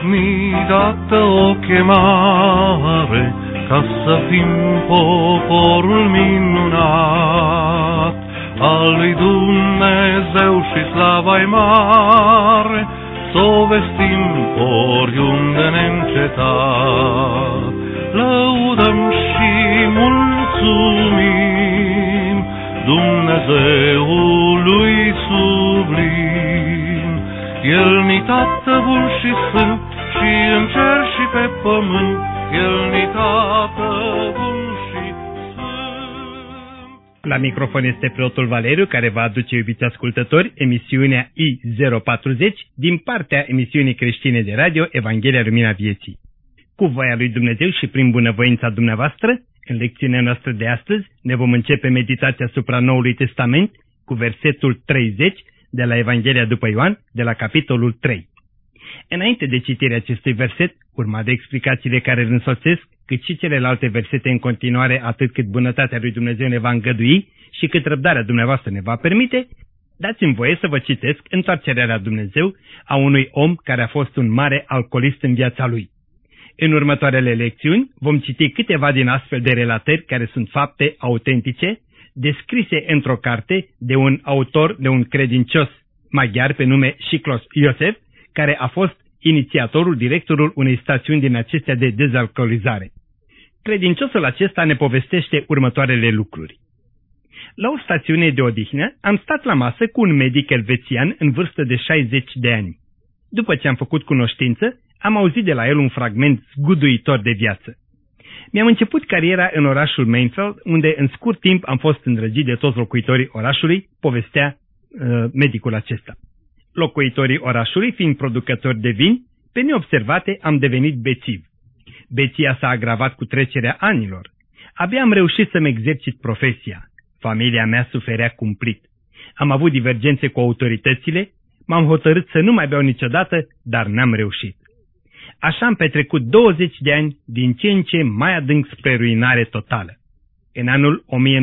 mi dată o chemare ca să fim poporul minunat al lui Dumnezeu și slava-i mare, s-o vestim oriunde neîncetat. Lăudăm și mulțumim Dumnezeului sublim. El-ni Tată bun și sfânt, și în cer și pe pământ, El-ni Tată bun și sfânt. La microfon este preotul Valeriu, care va aduce, iubiți ascultători, emisiunea I040 din partea emisiunii creștine de radio Evanghelia Lumina Vieții. Cu voia lui Dumnezeu și prin bunăvoința dumneavoastră, în lecțiunea noastră de astăzi ne vom începe meditația asupra Noului Testament cu versetul 30 de la Evanghelia după Ioan, de la capitolul 3. Înainte de citirea acestui verset, urma de explicațiile care îl însoțesc, cât și celelalte versete în continuare, atât cât bunătatea lui Dumnezeu ne va îngădui și cât răbdarea dumneavoastră ne va permite, dați-mi voie să vă citesc întoarcerea la Dumnezeu a unui om care a fost un mare alcoolist în viața lui. În următoarele lecțiuni vom citi câteva din astfel de relatări care sunt fapte autentice, descrise într-o carte de un autor, de un credincios maghiar pe nume Siklos Iosef, care a fost inițiatorul, directorul unei stațiuni din acestea de dezalcoolizare. Credinciosul acesta ne povestește următoarele lucruri. La o stațiune de odihnă am stat la masă cu un medic elvețian în vârstă de 60 de ani. După ce am făcut cunoștință, am auzit de la el un fragment zguduitor de viață. Mi-am început cariera în orașul Mainfeld, unde în scurt timp am fost îndrăgit de toți locuitorii orașului, povestea medicul acesta. Locuitorii orașului, fiind producători de vin, pe neobservate am devenit bețiv. Beția s-a agravat cu trecerea anilor. Abia am reușit să-mi exercit profesia. Familia mea suferea cumplit. Am avut divergențe cu autoritățile, m-am hotărât să nu mai beau niciodată, dar n-am reușit. Așa am petrecut 20 de ani, din ce în ce mai adânc spre ruinare totală. În anul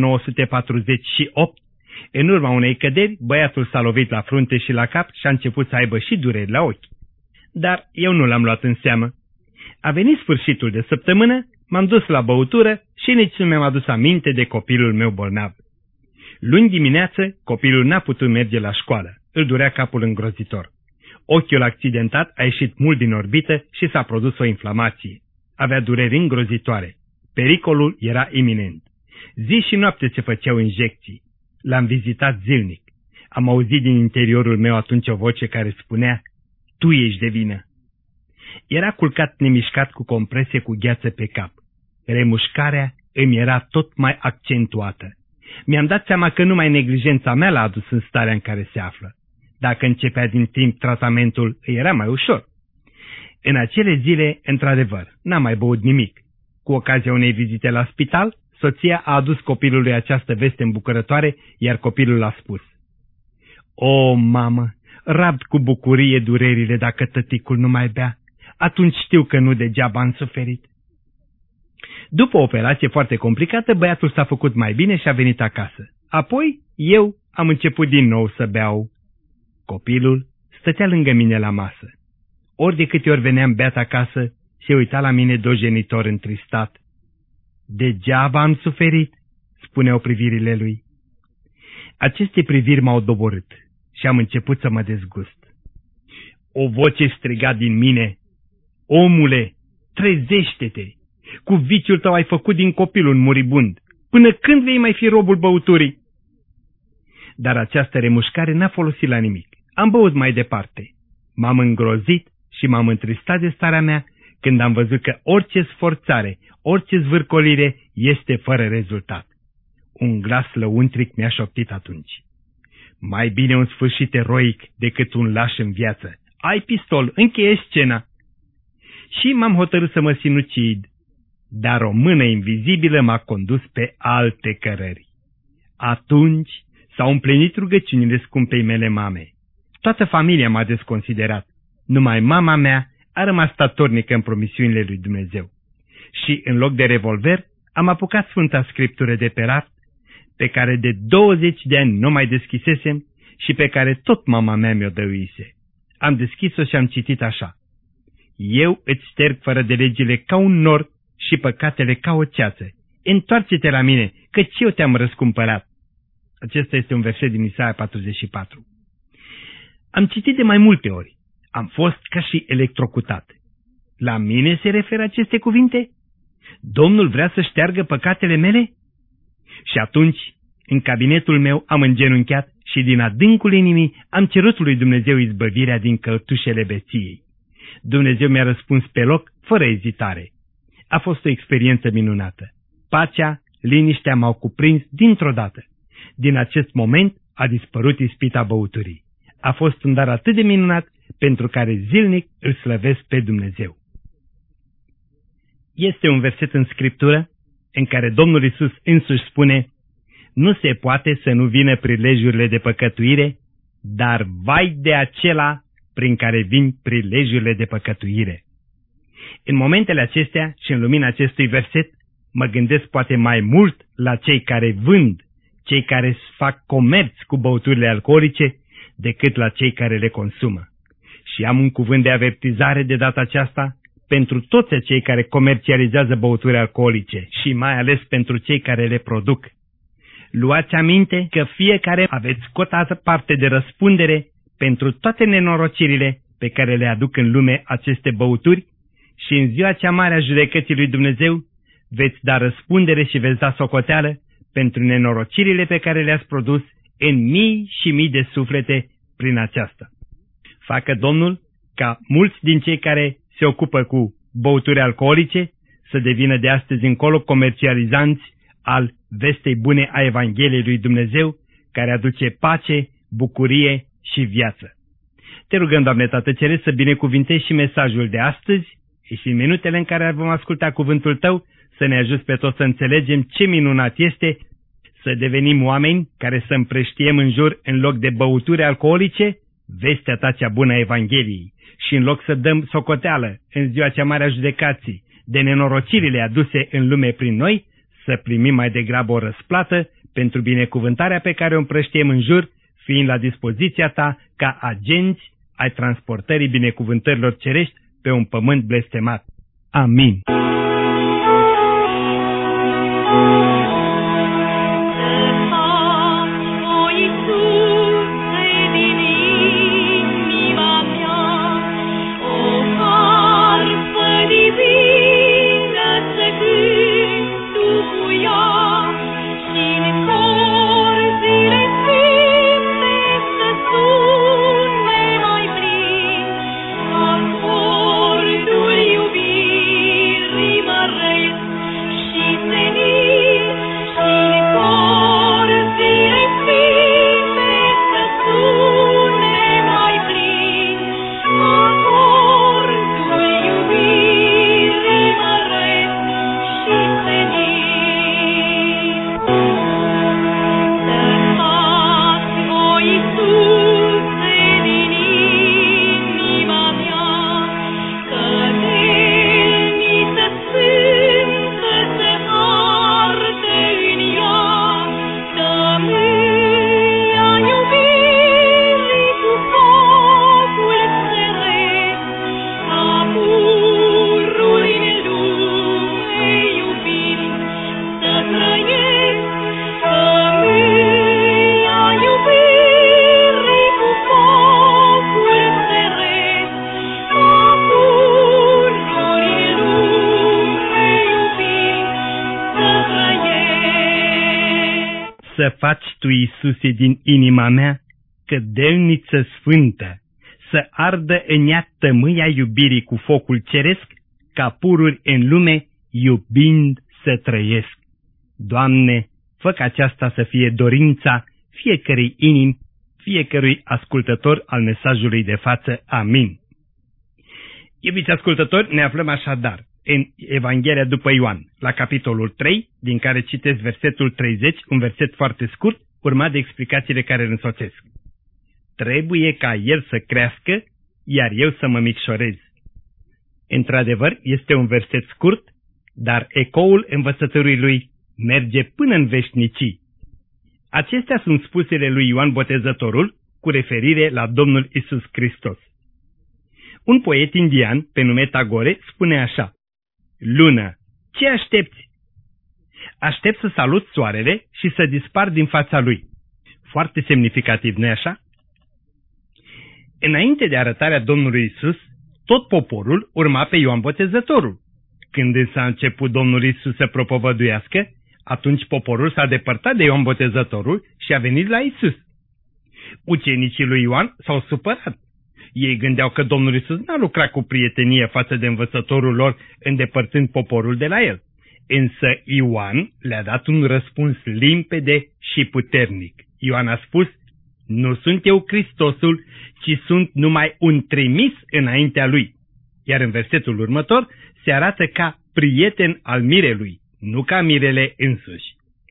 1948, în urma unei căderi, băiatul s-a lovit la frunte și la cap și a început să aibă și dureri la ochi. Dar eu nu l-am luat în seamă. A venit sfârșitul de săptămână, m-am dus la băutură și nici nu mi-am adus aminte de copilul meu bolnav. Luni dimineață, copilul n-a putut merge la școală. Îl durea capul îngrozitor. Ochiul accidentat a ieșit mult din orbită și s-a produs o inflamație. Avea dureri îngrozitoare. Pericolul era iminent. Zi și noapte se făceau injecții. L-am vizitat zilnic. Am auzit din interiorul meu atunci o voce care spunea: "Tu ești de vină." Era culcat nemișcat cu comprese cu gheață pe cap. Remușcarea îmi era tot mai accentuată. Mi-am dat seama că numai neglijența mea l-a adus în starea în care se află. Dacă începea din timp tratamentul, îi era mai ușor. În acele zile, într-adevăr, n-am mai băut nimic. Cu ocazia unei vizite la spital, soția a adus copilului această veste îmbucurătoare, iar copilul a spus: "O, mamă, rabd cu bucurie durerile dacă tăticul nu mai bea. Atunci știu că nu degeaba am suferit." După o operație foarte complicată, băiatul s-a făcut mai bine și a venit acasă. Apoi, eu am început din nou să beau. Copilul stătea lângă mine la masă. Ori de câte ori veneam beat acasă, se uita la mine dojenitor întristat. "Degeaba am suferit," spuneau privirile lui. Aceste priviri m-au doborât și am început să mă dezgust. O voce striga din mine: "Omule, trezește-te! Cu viciul tău ai făcut din copil un muribund. Până când vei mai fi robul băuturii?" Dar această remușcare n-a folosit la nimic. Am băut mai departe. M-am îngrozit și m-am întristat de starea mea când am văzut că orice sforțare, orice zvârcolire este fără rezultat. Un glas lăuntric mi-a șoptit atunci: "Mai bine un sfârșit eroic decât un laș în viață. Ai pistol, încheie scena." Și m-am hotărât să mă sinucid, dar o mână invizibilă m-a condus pe alte cărări. Atunci s-au împlinit rugăciunile scumpei mele mame. Toată familia m-a desconsiderat. Numai mama mea a rămas statornică în promisiunile lui Dumnezeu. Și în loc de revolver am apucat Sfânta Scriptură de pe raft, pe care de 20 de ani nu mai deschisesem și pe care tot mama mea mi-o dăruise. Am deschis-o și am citit așa: eu îți șterg fără de legile ca un nor și păcatele ca o ceață. Întoarce-te la mine, căci eu te-am răscumpărat. Acesta este un verset din Isaia 44. Am citit de mai multe ori. Am fost ca și electrocutat. La mine se referă aceste cuvinte? Domnul vrea să șteargă păcatele mele? Și atunci, în cabinetul meu am îngenunchiat și din adâncul inimii am cerut lui Dumnezeu izbăvirea din căltușele beției. Dumnezeu mi-a răspuns pe loc, fără ezitare. A fost o experiență minunată. Pacea, liniștea m-au cuprins dintr-o dată. Din acest moment a dispărut ispita băuturii. A fost un dar atât de minunat pentru care zilnic îl slăvesc pe Dumnezeu. Este un verset în Scriptură în care Domnul Iisus însuși spune: nu se poate să nu vină prilejurile de păcătuire, dar vai de acela prin care vin prilejurile de păcătuire. În momentele acestea și în lumina acestui verset, mă gândesc poate mai mult la cei care vând, cei care fac comerț cu băuturile alcoolice, decât la cei care le consumă. Și am un cuvânt de avertizare de data aceasta pentru toți cei care comercializează băuturi alcoolice și mai ales pentru cei care le produc. Luați aminte că fiecare aveți cotată parte de răspundere pentru toate nenorocirile pe care le aduc în lume aceste băuturi și în ziua cea mare a judecății lui Dumnezeu veți da răspundere și veți da socoteală pentru nenorocirile pe care le-ați produs în mii și mii de suflete prin aceasta. Facă Domnul ca mulți din cei care se ocupă cu băuturi alcoolice să devină de astăzi încolo comercializanți al vestei bune a Evangheliei lui Dumnezeu, care aduce pace, bucurie și viață. Te rugăm, Doamne Tată Ceresc, să binecuvintezi și mesajul de astăzi și în minutele în care vom asculta cuvântul Tău, să ne ajuți pe toți să înțelegem ce minunat este să devenim oameni care să împrăștiem în jur, în loc de băuturi alcoolice, vestea Ta cea bună a Evangheliei. Și în loc să dăm socoteală în ziua cea mare a judecății de nenorocirile aduse în lume prin noi, să primim mai degrabă o răsplată pentru binecuvântarea pe care o împrăștiem în jur, fiind la dispoziția Ta ca agenți ai transportării binecuvântărilor cerești pe un pământ blestemat. Amin. Să faci Tu, Iisuse, din inima mea cădelniță sfântă, să ardă în ea tămâia iubirii cu focul ceresc, ca pururi în lume, iubind să trăiesc. Doamne, fă ca aceasta să fie dorința fiecărei inimi, fiecărui ascultător al mesajului de față. Amin. Iubiți ascultători, ne aflăm așadar în Evanghelia după Ioan, la capitolul 3, din care citesc versetul 30, un verset foarte scurt, urmat de explicațiile care îl însoțesc. Trebuie ca El să crească, iar eu să mă micșorez. Într-adevăr, este un verset scurt, dar ecoul învățăturii lui merge până în veșnicii. Acestea sunt spusele lui Ioan Botezătorul cu referire la Domnul Isus Hristos. Un poet indian, pe nume Tagore, spune așa: Lună, ce aștepți? Aștept să salut soarele și să dispar din fața lui. Foarte semnificativ, nu-i așa? Înainte de arătarea Domnului Isus, tot poporul urma pe Ioan Botezătorul. Când însă a început Domnul Isus să propovăduiască, atunci poporul s-a depărtat de Ioan Botezătorul și a venit la Isus. Ucenicii lui Ioan s-au supărat. Ei gândeau că Domnul Isus n-a lucrat cu prietenie față de învățătorul lor, îndepărtând poporul de la el. Însă Ioan le-a dat un răspuns limpede și puternic. Ioan a spus: nu sunt eu Hristosul, ci sunt numai un trimis înaintea lui. Iar în versetul următor se arată ca prieten al mirelui, nu ca mirele însuși.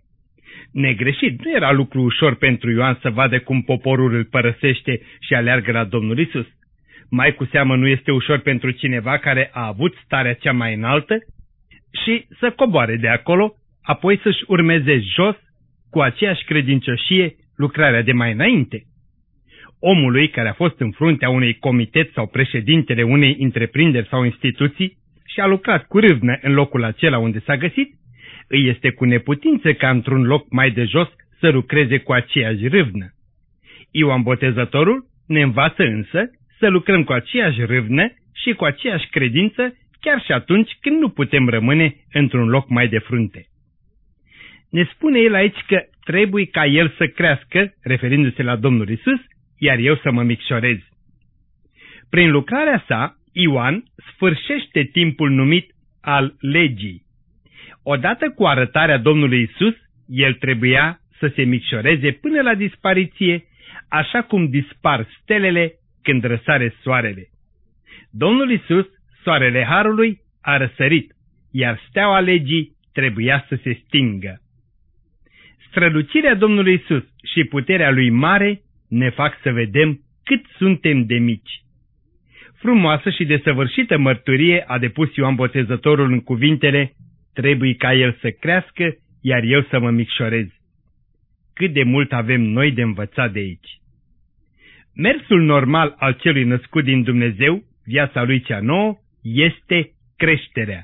Negreșit, nu era lucru ușor pentru Ioan să vadă cum poporul îl părăsește și aleargă la Domnul Isus. Mai cu seamă nu este ușor pentru cineva care a avut starea cea mai înaltă și să coboare de acolo, apoi să-și urmeze jos, cu aceeași credincioșie, lucrarea de mai înainte. Omului care a fost în fruntea unui comitet sau președintele unei întreprinderi sau instituții și a lucrat cu râvnă în locul acela unde s-a găsit, îi este cu neputință ca într-un loc mai de jos să lucreze cu aceeași râvnă. Ioan Botezătorul ne învață însă să lucrăm cu aceeași râvnă și cu aceeași credință, chiar și atunci când nu putem rămâne într-un loc mai de frunte. Ne spune el aici că trebuie ca el să crească, referindu-se la Domnul Isus, iar eu să mă micșorez. Prin lucrarea sa, Ioan sfârșește timpul numit al legii. Odată cu arătarea Domnului Isus, el trebuia să se micșoreze până la dispariție, așa cum dispar stelele când răsare soarele. Domnul Isus, soarele harului, a răsărit, iar steaua legii trebuia să se stingă. Strălucirea Domnului Isus și puterea lui mare ne fac să vedem cât suntem de mici. Frumoasă și desăvârșită mărturie a depus Ioan Botezătorul în cuvintele: trebuie ca el să crească, iar eu să mă micșorez. Cât de mult avem noi de învățat de aici. Mersul normal al celui născut din Dumnezeu, viața lui cea nouă, este creșterea.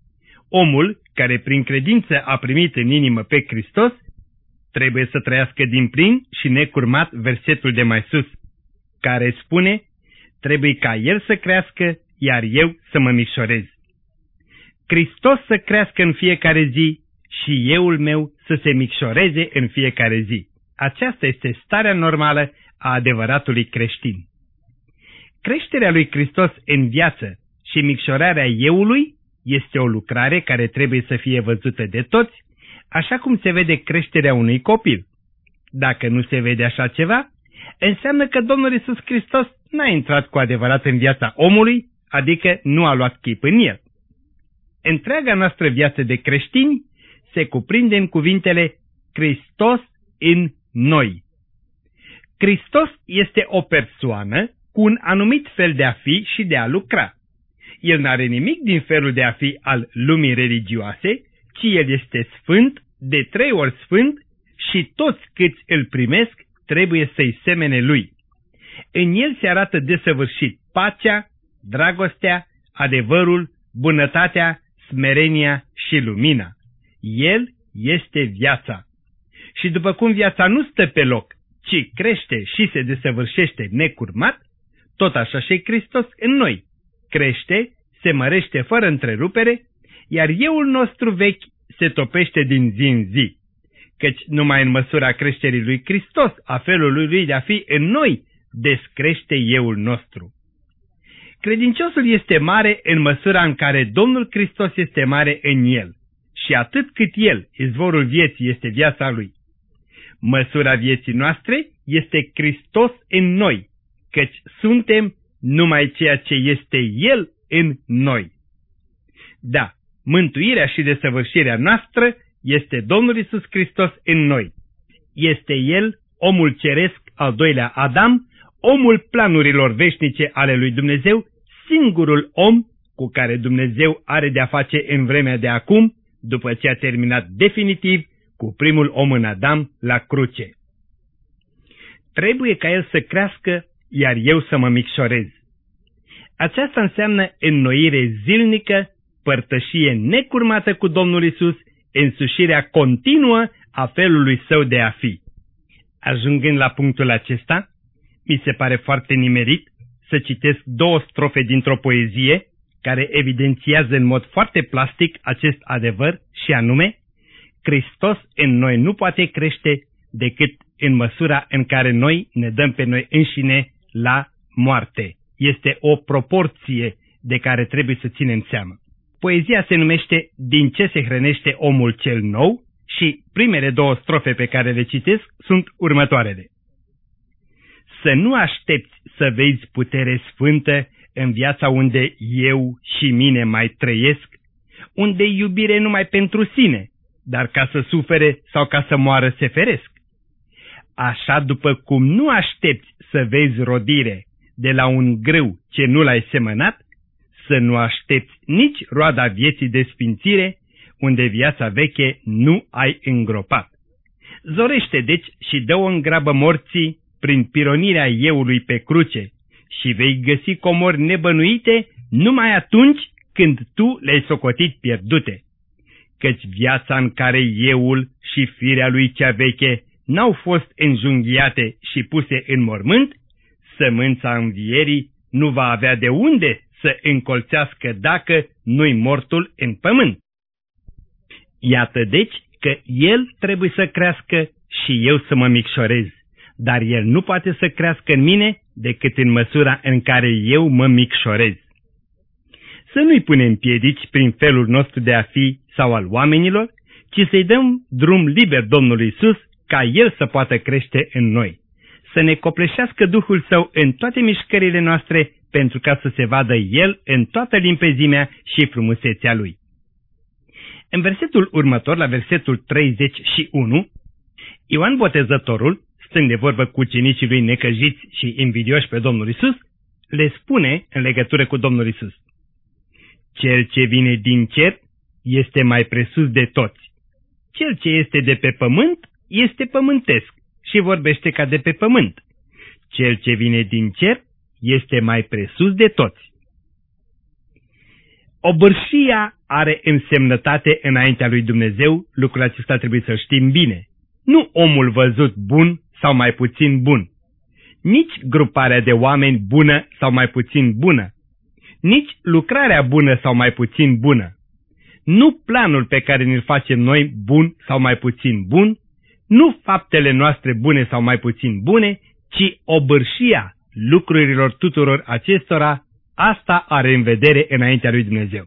Omul care prin credință a primit în inimă pe Hristos trebuie să trăiască din plin și necurmat versetul de mai sus, care spune: trebuie ca el să crească, iar eu să mă micșorez. Hristos să crească în fiecare zi și euul meu să se micșoreze în fiecare zi. Aceasta este starea normală a adevăratului creștin. Creșterea lui Hristos în viață și micșorarea euului este o lucrare care trebuie să fie văzută de toți, așa cum se vede creșterea unui copil. Dacă nu se vede așa ceva, înseamnă că Domnul Iisus Hristos n-a intrat cu adevărat în viața omului, adică nu a luat chip în el. Întreaga noastră viață de creștini se cuprinde în cuvintele Hristos în noi. Hristos este o persoană cu un anumit fel de a fi și de a lucra. El n-are nimic din felul de a fi al lumii religioase, ci el este sfânt, de 3 ori sfânt, și toți câți îl primesc trebuie să-i semene lui. În el se arată desăvârșit pacea, dragostea, adevărul, bunătatea, smerenia și lumina. El este viața. Și după cum viața nu stă pe loc, ci crește și se desăvârșește necurmat, tot așa și Hristos în noi. Crește, se mărește fără întrerupere, iar euul nostru vechi se topește din zi în zi. Căci numai în măsura creșterii lui Hristos, a felului lui de a fi în noi, descrește euul nostru. Credinciosul este mare în măsura în care Domnul Hristos este mare în el, și atât cât el, izvorul vieții, este viața lui. Măsura vieții noastre este Hristos în noi, căci suntem numai ceea ce este El în noi. Da, mântuirea și desăvârșirea noastră este Domnul Iisus Hristos în noi. Este El, omul ceresc, al doilea Adam, omul planurilor veșnice ale lui Dumnezeu, singurul om cu care Dumnezeu are de-a face în vremea de acum, după ce a terminat definitiv cu primul om în Adam la cruce. Trebuie ca el să crească, iar eu să mă micșorez. Aceasta înseamnă înnoire zilnică, părtășie necurmată cu Domnul Isus, însușirea continuă a felului său de a fi. Ajungând la punctul acesta, mi se pare foarte nimerit să citesc 2 strofe dintr-o poezie care evidențiază în mod foarte plastic acest adevăr și anume: Hristos în noi nu poate crește decât în măsura în care noi ne dăm pe noi înșine la moarte. Este o proporție de care trebuie să ținem seama. Poezia se numește Din ce se hrănește omul cel nou și primele 2 strofe pe care le citesc sunt următoarele. Să nu aștepți să vezi putere sfântă în viața unde eu și mine mai trăiesc, unde iubire numai pentru sine, dar ca să sufere sau ca să moară se feresc. Așa după cum nu aștepți să vezi rodire de la un grâu ce nu l-ai semănat, să nu aștepți nici roada vieții de sfințire, unde viața veche nu ai îngropat. Zorește deci și dă-o în grabă morții prin pironirea euului pe cruce și vei găsi comori nebănuite numai atunci când tu le-ai socotit pierdute. Căci viața în care euul și firea lui cea veche n-au fost înjunghiate și puse în mormânt, sămânța învierii nu va avea de unde să încolțească dacă nu-i mortul în pământ. Iată deci că el trebuie să crească și eu să mă micșorez, dar el nu poate să crească în mine decât în măsura în care eu mă micșorez. Să nu-i punem piedici prin felul nostru de a fi sau al oamenilor, ci să-i dăm drum liber Domnului Isus ca el să poată crește în noi. Să ne copleșească Duhul Său în toate mișcările noastre, pentru ca să se vadă El în toată limpezimea și frumusețea Lui. În versetul următor, la versetul 31, Ioan Botezătorul, stând de vorbă cu ucenicii lui necăjiți și invidioși pe Domnul Isus, le spune în legătură cu Domnul Isus: Cel ce vine din cer este mai presus de toți. Cel ce este de pe pământ este pământesc și vorbește ca de pe pământ. Cel ce vine din cer este mai presus de toți. Obârșia are însemnătate înaintea lui Dumnezeu, lucrul acesta trebuie să știm bine. Nu omul văzut bun sau mai puțin bun, nici gruparea de oameni bună sau mai puțin bună, nici lucrarea bună sau mai puțin bună, nu planul pe care ne-l facem noi bun sau mai puțin bun, nu faptele noastre bune sau mai puțin bune, ci obârșia lucrurilor tuturor acestora, asta are în vedere înaintea lui Dumnezeu.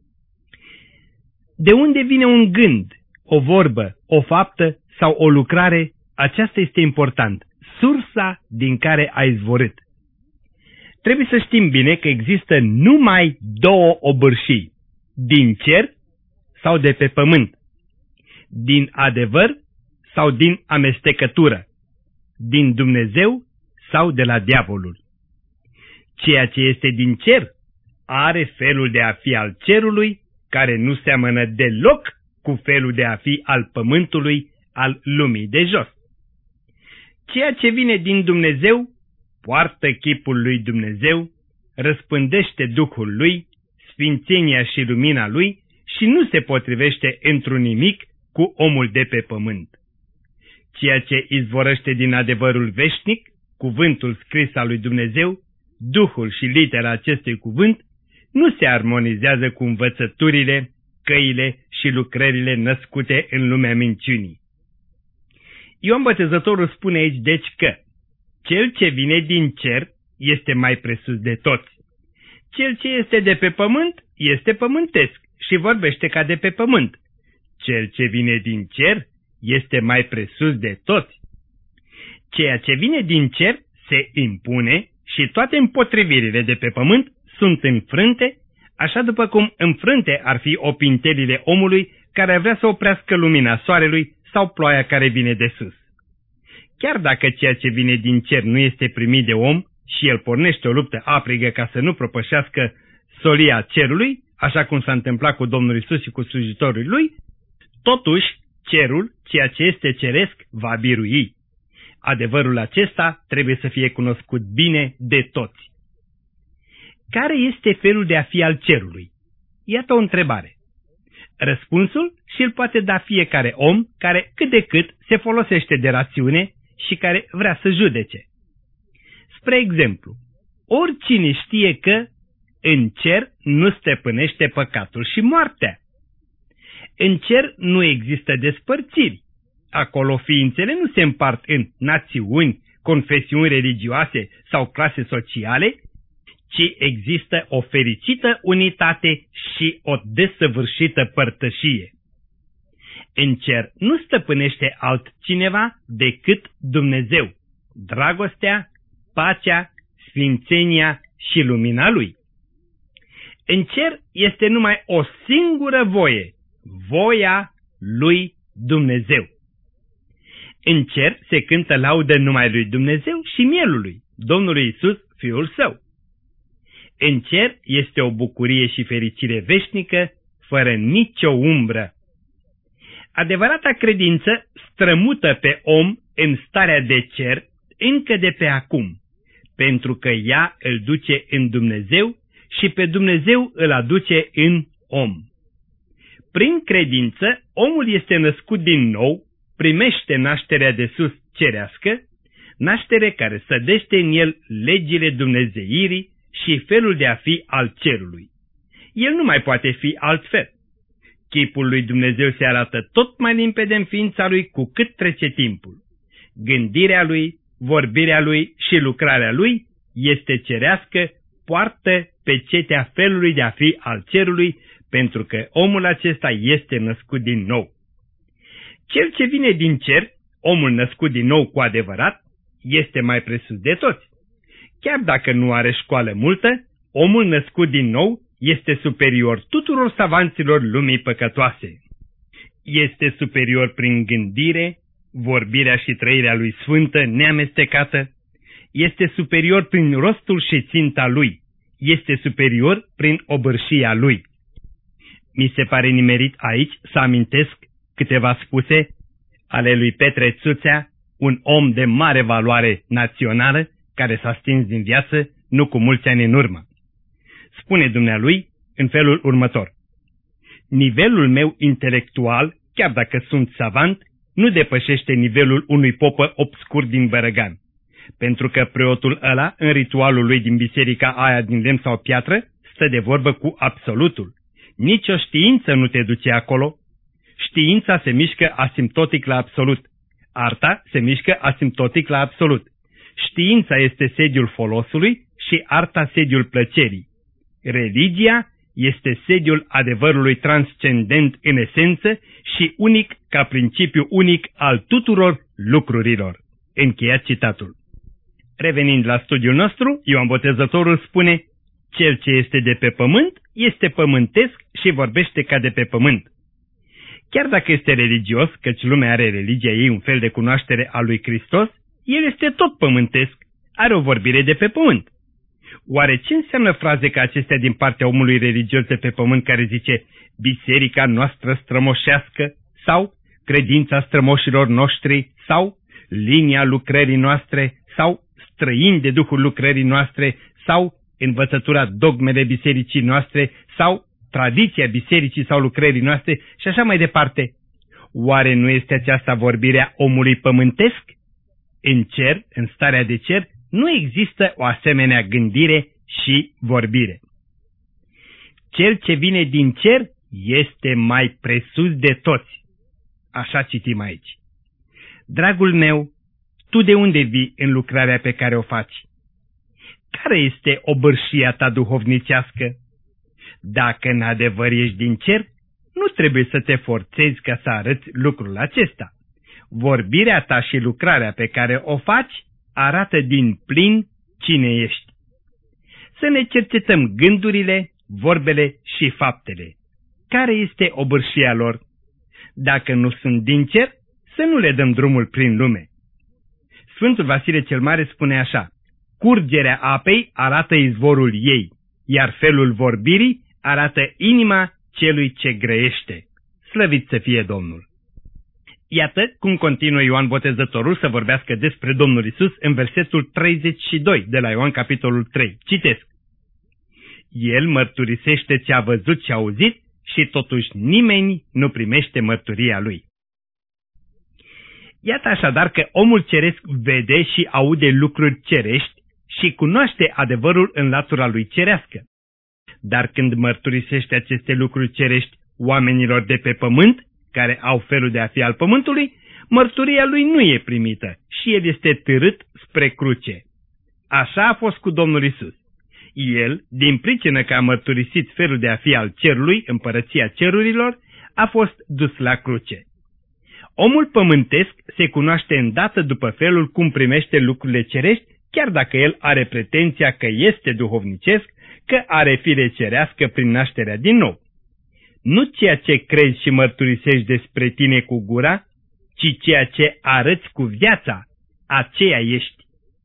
De unde vine un gând, o vorbă, o faptă sau o lucrare, aceasta este important, sursa din care a izvorât. Trebuie să știm bine că există numai 2 obârșii, din cer sau de pe pământ, din adevăr sau din amestecătură, din Dumnezeu sau de la diavolul. Ceea ce este din cer are felul de a fi al cerului, care nu seamănă deloc cu felul de a fi al pământului, al lumii de jos. Ceea ce vine din Dumnezeu poartă chipul lui Dumnezeu, răspândește Duhul lui, sfințenia și lumina lui și nu se potrivește într-un nimic cu omul de pe pământ. Ceea ce izvorăște din adevărul veșnic, cuvântul scris al lui Dumnezeu, Duhul și litera acestui cuvânt, nu se armonizează cu învățăturile, căile și lucrările născute în lumea minciunii. Ioan Botezătorul spune aici deci că cel ce vine din cer este mai presus de toți. Cel ce este de pe pământ este pământesc și vorbește ca de pe pământ. Cel ce vine din cer este mai presus de toți. Ceea ce vine din cer se impune și toate împotrivirile de pe pământ sunt înfrânte, așa după cum înfrânte ar fi opintelile omului care ar vrea să oprească lumina soarelui sau ploaia care vine de sus. Chiar dacă ceea ce vine din cer nu este primit de om și el pornește o luptă aprigă ca să nu propășească solia cerului, așa cum s-a întâmplat cu Domnul Isus și cu slujitorii lui, totuși cerul, ceea ce este ceresc, va birui. Adevărul acesta trebuie să fie cunoscut bine de toți. care este felul de a fi al cerului? Iată o întrebare. Răspunsul și-l poate da fiecare om care cât de cât se folosește de rațiune și care vrea să judece. Spre exemplu, oricine știe că în cer nu stăpânește păcatul și moartea. În cer nu există despărțiri. Acolo ființele nu se împart în națiuni, confesiuni religioase sau clase sociale, ci există o fericită unitate și o desăvârșită părtășie. În cer nu stăpânește altcineva decât Dumnezeu, dragostea, pacea, sfințenia și lumina Lui. În cer este numai o singură voie, voia lui Dumnezeu. În cer se cântă laudă numai lui Dumnezeu și mielului, Domnului Iisus, Fiul Său. În cer este o bucurie și fericire veșnică, fără nicio umbră. Adevărata credință strămută pe om în starea de cer încă de pe acum, pentru că ea îl duce în Dumnezeu și pe Dumnezeu îl aduce în om. Prin credință, omul este născut din nou, primește nașterea de sus cerească, naștere care sădește în el legile dumnezeirii și felul de a fi al cerului. El nu mai poate fi altfel. Chipul lui Dumnezeu se arată tot mai limpede în ființa lui cu cât trece timpul. Gândirea lui, vorbirea lui și lucrarea lui este cerească, poartă pe cetea felului de a fi al cerului, pentru că omul acesta este născut din nou. Cel ce vine din cer, omul născut din nou cu adevărat, este mai presus de toți. Chiar dacă nu are școală multă, omul născut din nou este superior tuturor savanților lumii păcătoase. Este superior prin gândire, vorbirea și trăirea lui sfântă, neamestecată. Este superior prin rostul și ținta lui. Este superior prin obârșia lui. Mi se pare nimerit aici să amintesc câteva spuse ale lui Petre Țuțea, un om de mare valoare națională care s-a stins din viață nu cu mulți ani în urmă. Spune dumnealui în felul următor: nivelul meu intelectual, chiar dacă sunt savant, nu depășește nivelul unui popă obscur din Bărăgan, pentru că preotul ăla, în ritualul lui din biserica aia din lemn sau piatră, stă de vorbă cu absolutul. Nici o știință nu te duce acolo. Știința se mișcă asimptotic la absolut. Arta se mișcă asimptotic la absolut. Știința este sediul folosului și arta sediul plăcerii. Religia este sediul adevărului transcendent în esență și unic ca principiu unic al tuturor lucrurilor. Încheiat citatul. Revenind la studiul nostru, Ioan Botezătorul spune: cel ce este de pe pământ este pământesc și vorbește ca de pe pământ. Chiar dacă este religios, căci lumea are religia ei un fel de cunoaștere a lui Hristos, el este tot pământesc, are o vorbire de pe pământ. Oare ce înseamnă fraze ca acestea din partea omului religios de pe pământ care zice biserica noastră strămoșească sau credința strămoșilor noștri sau linia lucrării noastre sau străini de duhul lucrării noastre sau învățătura dogmele bisericii noastre sau tradiția bisericii sau lucrării noastre și așa mai departe? Oare nu este aceasta vorbirea omului pământesc? În cer, în starea de cer, nu există o asemenea gândire și vorbire. Cel ce vine din cer este mai presus de toți. Așa citim aici. Dragul meu, tu de unde vii în lucrarea pe care o faci? Care este obârșia ta duhovnicească? Dacă în adevăr ești din cer, nu trebuie să te forțezi ca să arăți lucrul acesta. Vorbirea ta și lucrarea pe care o faci arată din plin cine ești. Să ne cercetăm gândurile, vorbele și faptele. Care este obârșia lor? Dacă nu sunt din cer, să nu le dăm drumul prin lume. Sfântul Vasile cel Mare spune așa: curgerea apei arată izvorul ei, iar felul vorbirii arată inima celui ce grăiește. Slăvit să fie Domnul! Iată cum continuă Ioan Botezătorul să vorbească despre Domnul Iisus în versetul 32 de la Ioan capitolul 3. Citesc: el mărturisește ce a văzut și auzit și totuși nimeni nu primește mărturia lui. Iată așadar că omul ceresc vede și aude lucruri cerești și cunoaște adevărul în latura lui cerească. Dar când mărturisește aceste lucruri cerești oamenilor de pe pământ, care au felul de a fi al pământului, mărturia lui nu e primită și el este târât spre cruce. Așa a fost cu Domnul Isus. El, din pricină că a mărturisit felul de a fi al cerului, împărăția cerurilor, a fost dus la cruce. Omul pământesc se cunoaște îndată după felul cum primește lucrurile cerești, chiar dacă el are pretenția că este duhovnicesc, că are fire cerească prin nașterea din nou. Nu ceea ce crezi și mărturisești despre tine cu gura, ci ceea ce arăți cu viața, aceea ești.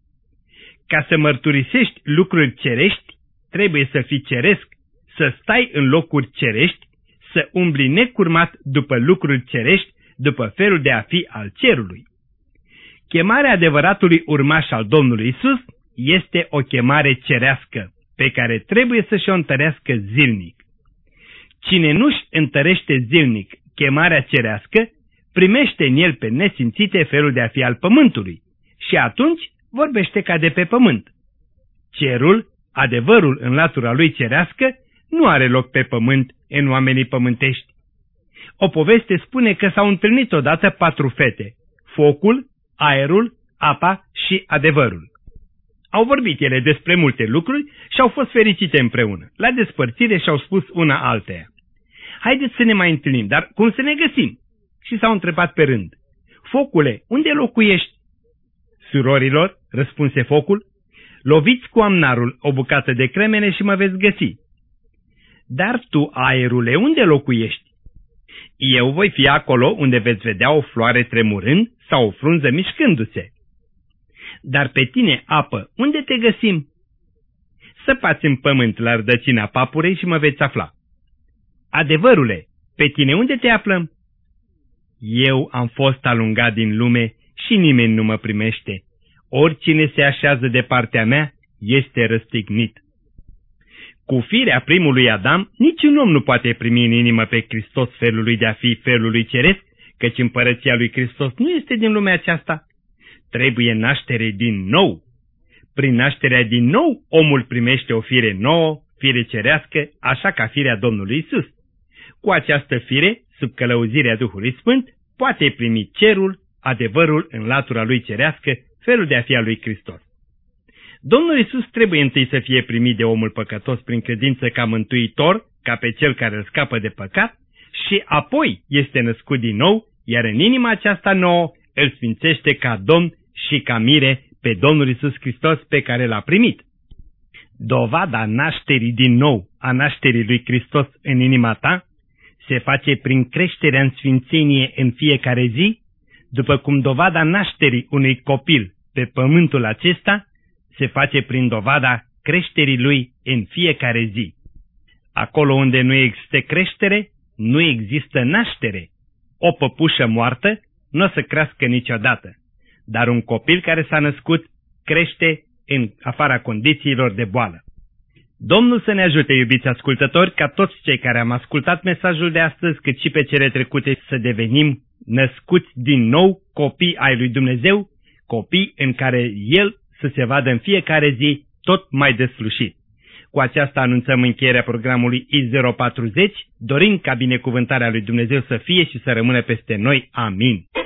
Ca să mărturisești lucruri cerești, trebuie să fii ceresc, să stai în locuri cerești, să umbli necurmat după lucruri cerești, după felul de a fi al cerului. Chemarea adevăratului urmaș al Domnului Isus este o chemare cerească, pe care trebuie să și-o întărească zilnic. Cine nu-și întărește zilnic chemarea cerească, primește în el pe nesimțite felul de a fi al pământului și atunci vorbește ca de pe pământ. Cerul, adevărul în latura lui cerească, nu are loc pe pământ în oamenii pământești. O poveste spune că s-au întâlnit odată 4 fete, focul, aerul, apa și adevărul. Au vorbit ele despre multe lucruri și au fost fericite împreună. La despărțire și-au spus una alteia: haideți să ne mai întâlnim, dar cum să ne găsim? Și s-au întrebat pe rând: focule, unde locuiești? Surorilor, răspunse focul, loviți cu amnarul o bucată de cremene și mă veți găsi. Dar tu, aerule, unde locuiești? Eu voi fi acolo unde veți vedea o floare tremurând sau o frunză mișcându-se. Dar pe tine, apă, unde te găsim? Săpați în pământ la rădăcina papurei și mă veți afla. Adevărule, pe tine unde te aflăm? Eu am fost alungat din lume și nimeni nu mă primește. Oricine se așează de partea mea este răstignit. Cu firea primului Adam, niciun om nu poate primi în inimă pe Hristos felul lui de a fi felul lui ceresc, căci împărăția lui Hristos nu este din lumea aceasta. Trebuie naștere din nou. Prin nașterea din nou, omul primește o fire nouă, fire cerească, așa ca firea Domnului Isus. Cu această fire, sub călăuzirea Duhului Sfânt, poate primi cerul, adevărul în latura lui cerească, felul de a fi al lui Hristos. Domnul Isus trebuie întâi să fie primit de omul păcătos prin credință ca mântuitor, ca pe cel care îl scapă de păcat, și apoi este născut din nou, iar în inima aceasta nouă îl sfințește ca Domn și ca mire pe Domnul Isus Hristos pe care l-a primit. Dovada nașterii din nou, a nașterii lui Hristos în inima ta, se face prin creșterea în sfințenie în fiecare zi, după cum dovada nașterii unui copil pe pământul acesta se face prin dovada creșterii lui în fiecare zi. Acolo unde nu există creștere, nu există naștere. O păpușă moartă nu o să crească niciodată, dar un copil care s-a născut crește în afara condițiilor de boală. Domnul să ne ajute, iubiți ascultători, ca toți cei care am ascultat mesajul de astăzi, cât și pe cele trecute, să devenim născuți din nou copii ai lui Dumnezeu, copii în care El să se vadă în fiecare zi tot mai deslușit. Cu aceasta anunțăm încheierea programului I040, dorind ca binecuvântarea lui Dumnezeu să fie și să rămână peste noi. Amin.